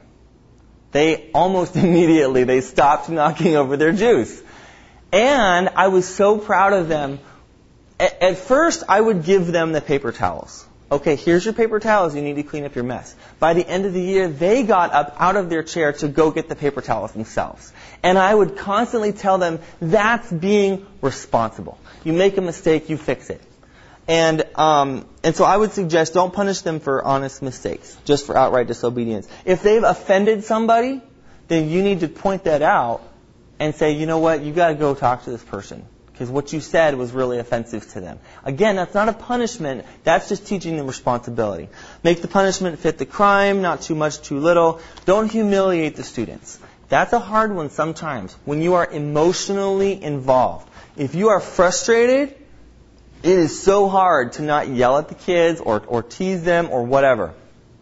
They almost immediately, they stopped knocking over their juice. And I was so proud of them. At, at first, I would give them the paper towels. Okay, here's your paper towels. You need to clean up your mess. By the end of the year, they got up out of their chair to go get the paper towels themselves. And I would constantly tell them, that's being responsible. You make a mistake, you fix it. And um, and so I would suggest don't punish them for honest mistakes, just for outright disobedience. If they've offended somebody, then you need to point that out and say, you know what, you got to go talk to this person because what you said was really offensive to them. Again, that's not a punishment. That's just teaching them responsibility. Make the punishment fit the crime, not too much, too little. Don't humiliate the students. That's a hard one sometimes when you are emotionally involved. If you are frustrated, it is so hard to not yell at the kids or, or tease them or whatever.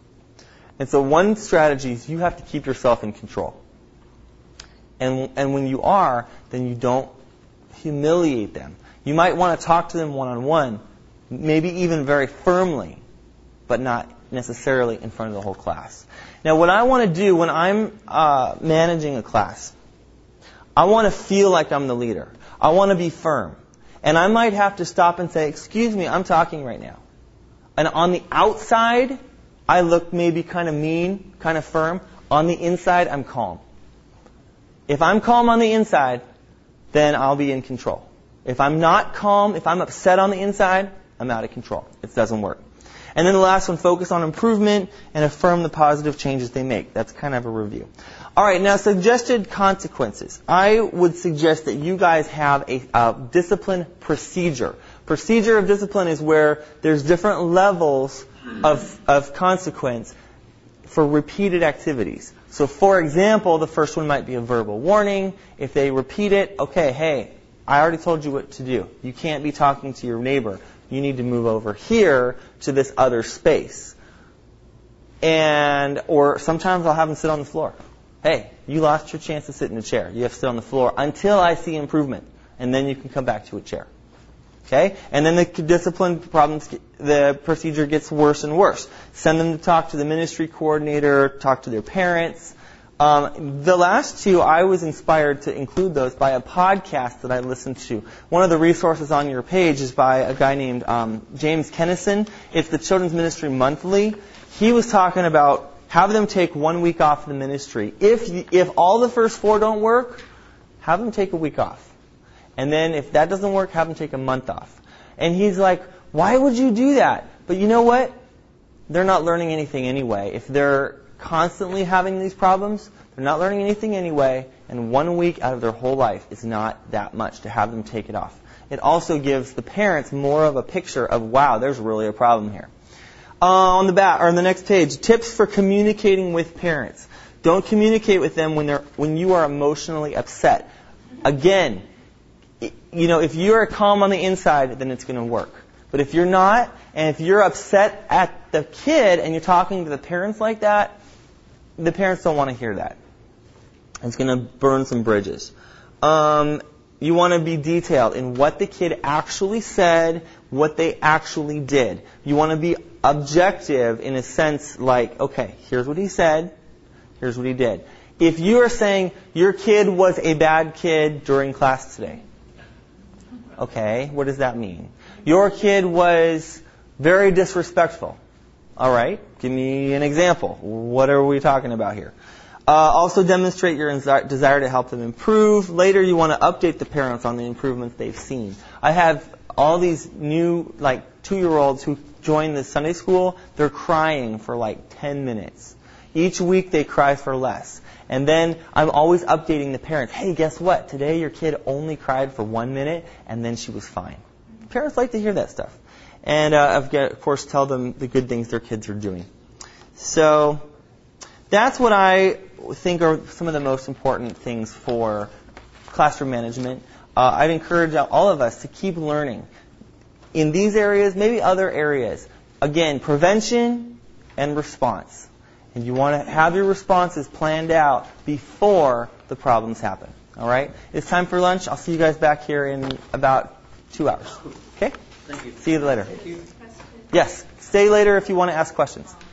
And so one strategy is you have to keep yourself in control. And, and when you are, then you don't humiliate them. You might want to talk to them one-on-one, maybe even very firmly, but not necessarily in front of the whole class. Now, what I want to do when I'm uh, managing a class, I want to feel like I'm the leader. I want to be firm. And I might have to stop and say, excuse me, I'm talking right now. And on the outside, I look maybe kind of mean, kind of firm. On the inside, I'm calm. If I'm calm on the inside, then I'll be in control. If I'm not calm, if I'm upset on the inside, I'm out of control. It doesn't work. And then the last one, focus on improvement and affirm the positive changes they make. That's kind of a review. All right, now suggested consequences. I would suggest that you guys have a, a discipline procedure. Procedure of discipline is where there's different levels of, of consequence for repeated activities. So, for example, the first one might be a verbal warning. If they repeat it, okay, hey, I already told you what to do. You can't be talking to your neighbor. You need to move over here to this other space. And, or sometimes I'll have them sit on the floor. Hey, you lost your chance to sit in a chair. You have to sit on the floor until I see improvement. And then you can come back to a chair. Okay? And then the discipline problems, the procedure gets worse and worse. Send them to talk to the ministry coordinator, talk to their parents. Um, the last two, I was inspired to include those by a podcast that I listened to. One of the resources on your page is by a guy named um, James Kennison. It's the Children's Ministry Monthly. He was talking about have them take one week off of the ministry. If if all the first four don't work, have them take a week off. And then if that doesn't work, have them take a month off. And he's like, why would you do that? But you know what? They're not learning anything anyway. If they're constantly having these problems, they're not learning anything anyway, and one week out of their whole life is not that much to have them take it off. It also gives the parents more of a picture of, wow, there's really a problem here. Uh, on the back, or on the next page, tips for communicating with parents. Don't communicate with them when they're when you are emotionally upset. Again, you know, if you're calm on the inside, then it's going to work. But if you're not, and if you're upset at the kid and you're talking to the parents like that, the parents don't want to hear that. It's going to burn some bridges. Um, you want to be detailed in what the kid actually said, what they actually did. You want to be objective in a sense like, okay, here's what he said, here's what he did. If you are saying your kid was a bad kid during class today, okay, what does that mean? Your kid was very disrespectful. All right, give me an example. What are we talking about here? Uh, also demonstrate your desire to help them improve. Later, you want to update the parents on the improvements they've seen. I have all these new, like, two-year-olds who join the Sunday school. They're crying for, like, ten minutes. Each week, they cry for less. And then I'm always updating the parents. Hey, guess what? Today, your kid only cried for one minute, and then she was fine. Parents like to hear that stuff. And, uh, of course, tell them the good things their kids are doing. So that's what I think are some of the most important things for classroom management. Uh, I'd encourage all of us to keep learning in these areas, maybe other areas. Again, prevention and response. And you want to have your responses planned out before the problems happen. All right? It's time for lunch. I'll see you guys back here in about two hours. Okay? Thank you. See you later. Thank you. Yes. Stay later if you want to ask questions.